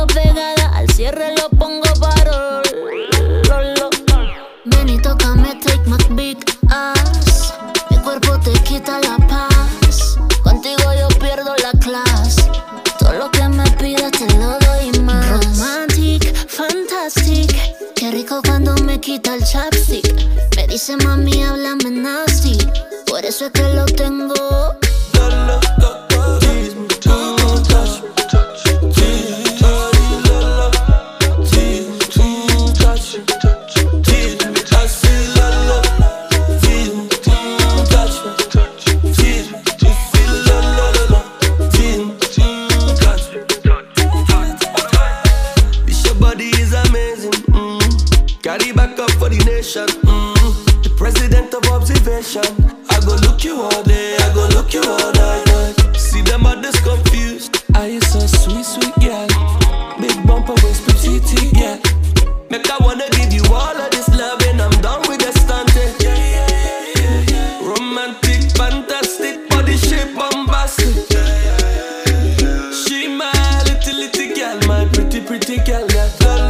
quedo pegada, al cierre lo pongo paro. Ven y tócame, take my big ass. Mi cuerpo te quita la paz. Contigo yo pierdo la clase. Todo lo que me pidas te lo doy más. Romantic, fantastic. Qué rico cuando me quita el chapstick. Me dice mami, háblame nasty. Por eso es que lo tengo. Carry back up for the nation, the president of observation. I go look you all day, I go look you all night. See them others confused. Are you so sweet, sweet girl? Big bumper waist, petite girl. Make I wanna give you all of this love and I'm done with the stunting. Romantic, fantastic, body shape bombastic. She my little girl, my pretty girl.